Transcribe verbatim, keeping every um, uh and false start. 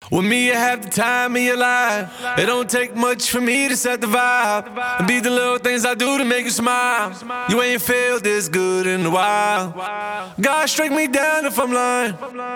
With me, you have the time of your life. It don't take much for me to set the vibe and be the little things I do to make you smile. You ain't felt this good in a while. God, strike me down if I'm lying.